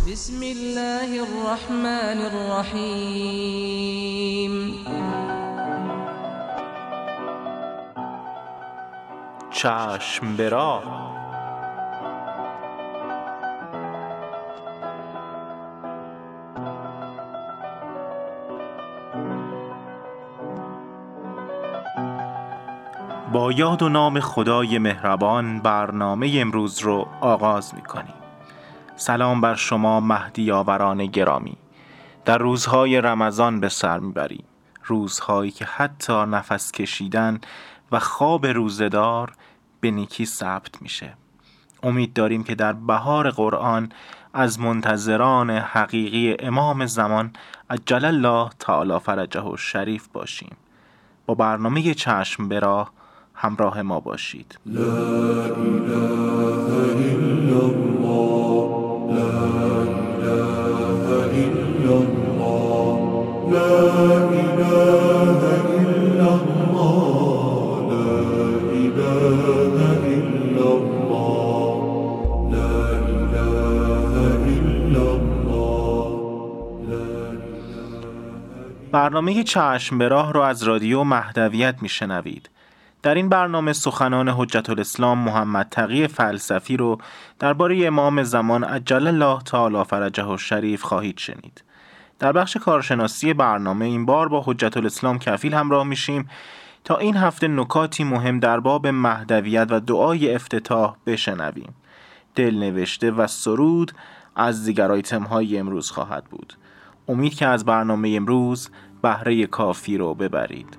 بسم الله الرحمن الرحیم. چشم به راه. با یاد و نام خدای مهربان برنامه امروز رو آغاز می‌کنیم. سلام بر شما مهدیاوران گرامی. در روزهای رمضان به سر می‌بریم، روزهایی که حتی نفس کشیدن و خواب روزه‌دار به نیکی ثبت میشه. امید داریم که در بهار قرآن از منتظران حقیقی امام زمان عجل الله تعالی فرجه الشریف باشیم. با برنامه چشم به راه همراه ما باشید. لا اله الا الله، لا اله الا الله، لا اله الا الله، لا اله الا الله، لا اله الا الله. برنامه چشم به راه را از رادیو مهدویت میشنوید. در این برنامه سخنان حجت الاسلام محمد تقی فلسفی رو درباره امام زمان عجل الله تعالی فرجه الشریف خواهید شنید. در بخش کارشناسی برنامه این بار با حجت الاسلام کفیل همراه میشیم تا این هفته نکاتی مهم در باب مهدویت و دعای افتتاح بشنویم. دلنوشته و سرود از دیگر آیتم‌های امروز خواهد بود. امید که از برنامه امروز بهره کافی رو ببرید.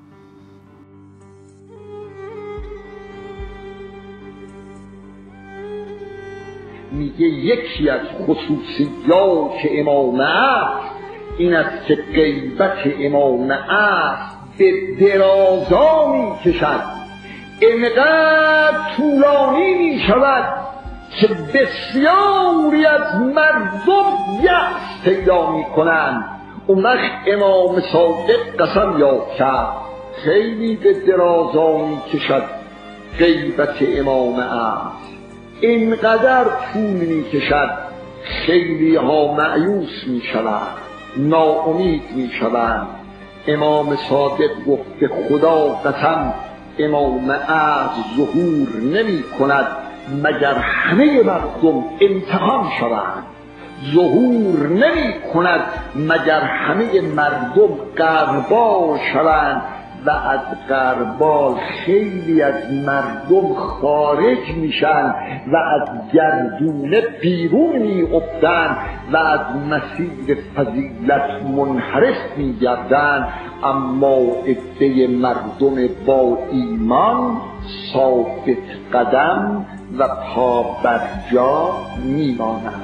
میگه یکی از خصوصیات امامه است این است که غیبت امامه است به درازا میکشد، اینقدر طولانی میشود که بسیاری از مردم یأس پیدا میکنند. اون وقت امام صادق قسم یاد کرد خیلی به درازا میکشد غیبت امامه است، اینقدر طول میکشد خیلی ها مایوس میشوند، ناامید میشوند. امام صادق گفت که خدا قسم امام از ظهور نمی کند مگر همه مردم امتحان شوند، ظهور نمی کند مگر همه مردم غربال شوند و از غربال خیلی از مردم خارج میشن و از گردونه بیرون میافتند و از مسیر فضیلت منحرف میگردند، اما عده مردم با ایمان ثابت قدم و پا بر جا میمانند.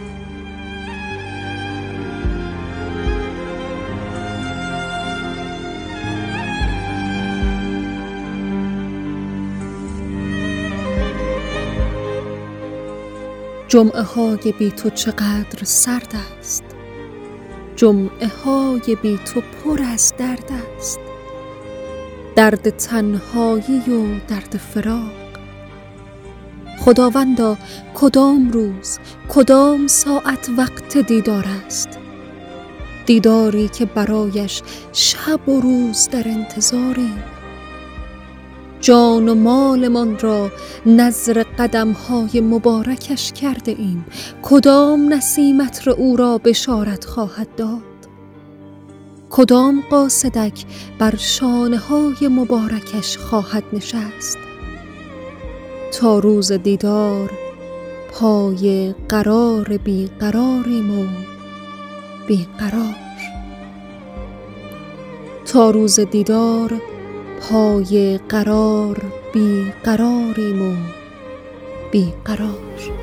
جمعه های بی تو چقدر سرد است، جمعه های بی تو پر از درد است، درد تنهایی و درد فراق. خداوندا کدام روز کدام ساعت وقت دیدار است، دیداری که برایش شب و روز در انتظاریم. جان و مالمان را نذر قدم‌های مبارکش کرده ایم، کدام نسیمت را او را بشارت خواهد داد، کدام قاصدک بر شانه‌های مبارکش خواهد نشست. تا روز دیدار پای قرار بیقراریم و بیقرار، تا روز دیدار پای قرار بیقراریم و بیقرار.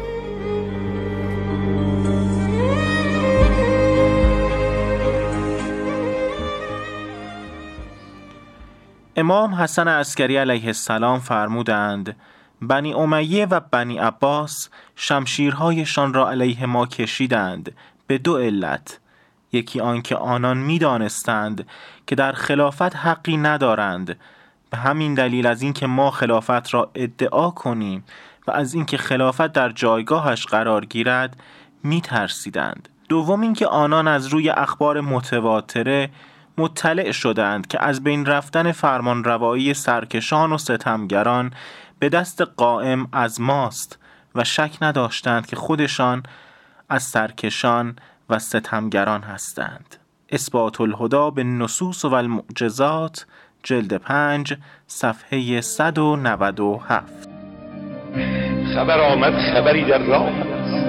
امام حسن عسکری علیه السلام فرمودند بنی امیه و بنی عباس شمشیرهایشان را علیه ما کشیدند به دو علت. یکی آنکه آنان می‌دانستند که در خلافت حقی ندارند، به همین دلیل از اینکه ما خلافت را ادعا کنیم و از اینکه خلافت در جایگاهش قرار گیرد می‌ترسیدند. دوم اینکه آنان از روی اخبار متواتره مطلع شدند که از بین رفتن فرمانروایی سرکشان و ستمگران به دست قائم از ماست و شک نداشتند که خودشان از سرکشان و ستمگران هستند. اثبات الهدی به نصوص و المعجزات، جلد 5 صفحه 197. خبر آمد خبری در راه است،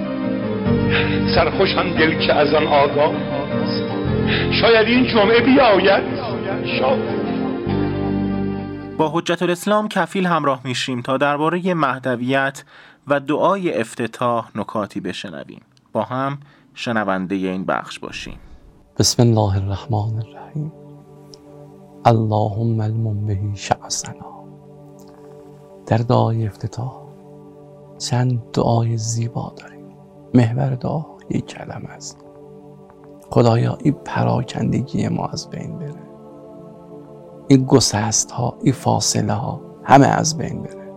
سرخوشم دل که از آن آگاه است. شاید این جمعه بیاید، شاید. با حجت الاسلام کفیل همراه میشیم تا درباره مهدویت و دعای افتتاح نکاتی بشنویم. با هم شنونده این بخش باشیم. بسم الله الرحمن الرحیم. اللهم المن بهی شعثنا. در دعای افتتاح چند دعای زیبا داریم. محور دعا یک کلمه است: خدایا این پراکندگی ما از بین بره، این گسست ها، این فاصله ها همه از بین بره.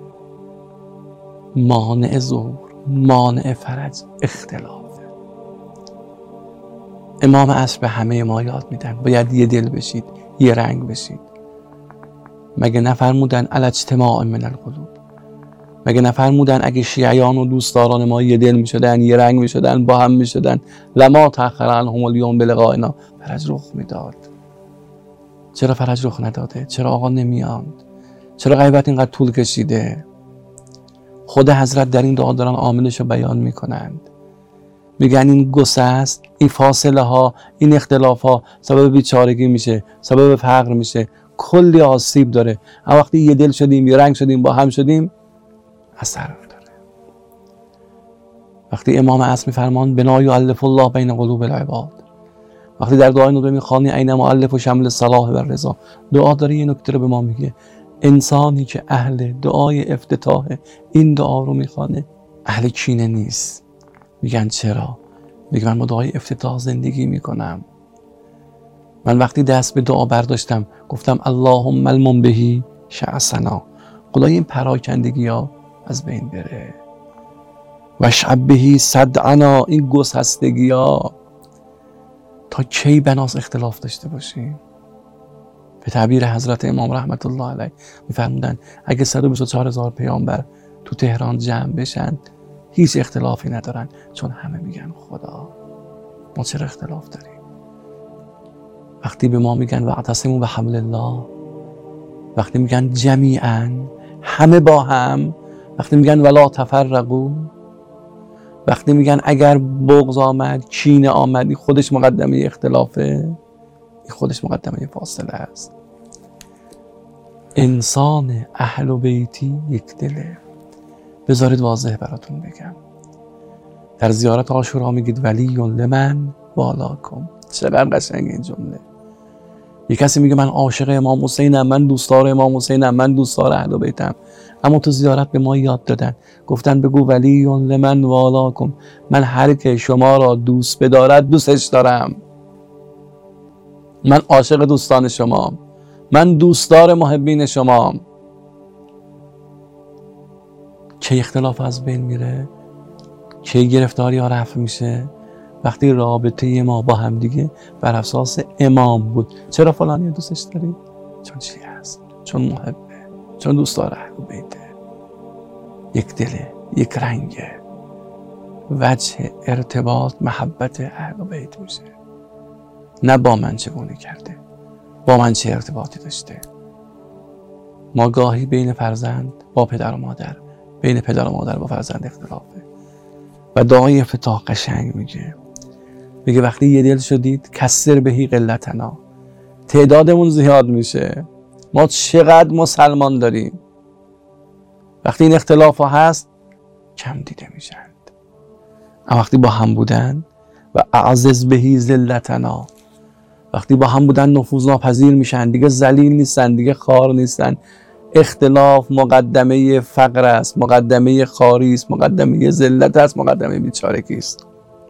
مانع ظهور، مانع فرج اختلافه. امام عصر به همه ما یاد میدن باید یه دل بشید، یه رنگ بشید. مگه نفرمودن علی اجتماع من القلوب؟ مگه نفرمودن اگه شیعیان و دوستداران ما یه دل میشدن، یه رنگ میشدن، با هم میشدن، لما تأخر عنهم الیوم بلقائنا، فرج رخ میداد؟ چرا فرج رخ نداده؟ چرا آقا نمیاد؟ چرا غیبت اینقدر طول کشیده؟ خود حضرت در این دعا دارن عاملش رو بیان میکنند. میگن این گسست، این فاصله ها، این اختلاف ها سبب بیچارگی میشه، سبب فقر میشه، کلی آسیب داره. اما وقتی یه دل شدیم، یه رنگ شدیم، با هم شدیم، اثر داره. وقتی امام عصر میفرمان بنا یؤلف الله بین قلوب العباد، وقتی در دعای نوبه میخوانی عین مؤلف و شمل الصلاح و الرضا، دعا داره یه نکته رو به ما میگه: انسانی که اهل دعای افتتاح این دعا رو میخوانه اهل کینه نیست. میگن چرا؟ میگن من با دعای افتتاح زندگی میکنم. من وقتی دست به دعا برداشتم گفتم اللهم المن بهی شعثنا، خدای این پراکندگی ها از بین بره. و شعب بهی صدعنا، این گسستگی ها تا کی بناس اختلاف داشته باشیم؟ به تعبیر حضرت امام رحمت الله علیه میفرمودن اگه 124,000 پیامبر تو تهران جمع بشن هیچ اختلافی ندارن، چون همه میگن خدا. ما چرا اختلاف داریم؟ وقتی به ما میگن واعتصموا بحبل الله، وقتی میگن جمیعا همه با هم، وقتی میگن ولا تفرقوا، وقتی میگن اگر بغض آمد، کینه آمد، این خودش مقدمه اختلافه، این خودش مقدمه فاصله است. انسان اهل بیتی یک دله. بذارید واضح براتون بگم. در زیارت عاشورا میگید ولی لمن والاکم. چقدر قشنگ این جمله. یک کسی میگه من عاشق امام حسینم، من دوستدار امام حسینم، من دوستدار اهل بیتم، اما تو زیارت به ما یاد دادن، گفتن بگو ولی لمن والاکم، من هر که شما را دوست بدارد دوستش دارم. من عاشق دوستان شما، من دوستدار محبین شما. که اختلاف از بین میره، که گرفتاری ها رفع میشه وقتی رابطه ما با هم دیگه بر اساس امام بود. چرا فلانی دوستش داری؟ چون چی هست؟ چون محبه، چون دوستدار اهل بیته، یک دله، یک رنگه. وجه ارتباط محبت اهل بیت میشه، نه با من چگونه کرده، با من چه ارتباطی داشته. ما گاهی بین فرزند با پدر و مادر، بین پدر و مادر با فرزند اختلافه و دعای افتتاح قشنگ میگه وقتی یه دل شدید کسر بهی قلتنا، تعدادمون زیاد میشه، ما چقدر مسلمان داریم، وقتی این اختلاف ها هست کم دیده میشند. اما وقتی با هم بودن و اعزز بهی ذلتنا، وقتی با هم بودن نفوذناپذیر میشن، دیگه ذلیل نیستن، دیگه خوار نیستن. اختلاف مقدمه فقر است، مقدمه خواری است، مقدمه ذلت است، مقدمه بیچارگی است.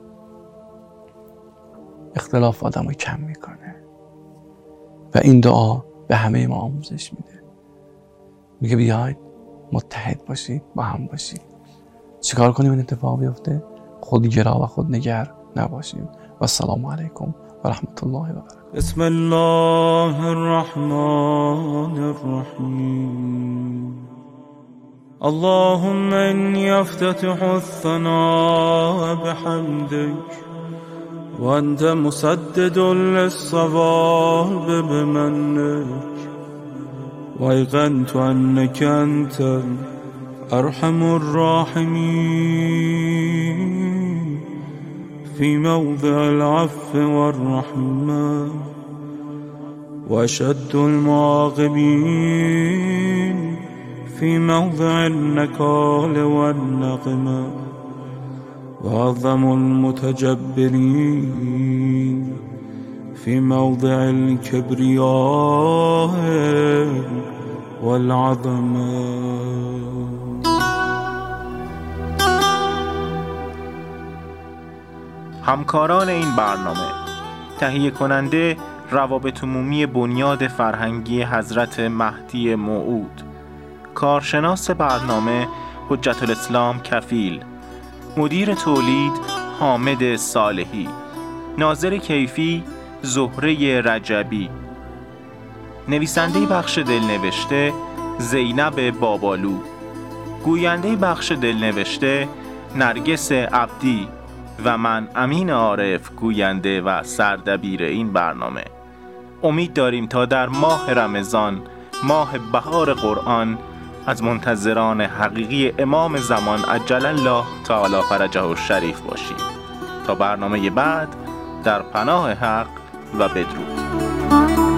اختلاف آدمو کم میکنه و این دعا به همه ما آموزش میده. میگه بیاید متحد باشید، با هم باشید. چیکار کنیم این اتفاق بیفته؟ خودگرا و خودنگر نباشیم. و السلام علیکم و رحمت الله و برکاته. بسم الله الرحمن الرحیم. اللهم إني أفتتح الثناء بحمدك وأنت مسدد للصواب بمنك وأيقنت أنك أنت أرحم الراحمين في موضع العفو والرحمة وأشد المعاقبين في موضع النكال والنقمة وأعظم المتجبرين في موضع الكبرياء والعظمة. همکاران این برنامه: تهیه کننده روابط عمومی بنیاد فرهنگی حضرت مهدی موعود، کارشناس برنامه حجت الاسلام کفیل، مدیر تولید حامد صالحی، ناظر کیفی زهره رجبی، نویسنده بخش دلنوشته زینب بابالو، گوینده بخش دلنوشته نرگس عبدی و من امین عارف، گوینده و سردبیر این برنامه. امید داریم تا در ماه رمضان، ماه بهار قرآن، از منتظران حقیقی امام زمان عجل الله تعالی فرجه الشریف باشیم. تا برنامه بعد، در پناه حق و بدرود.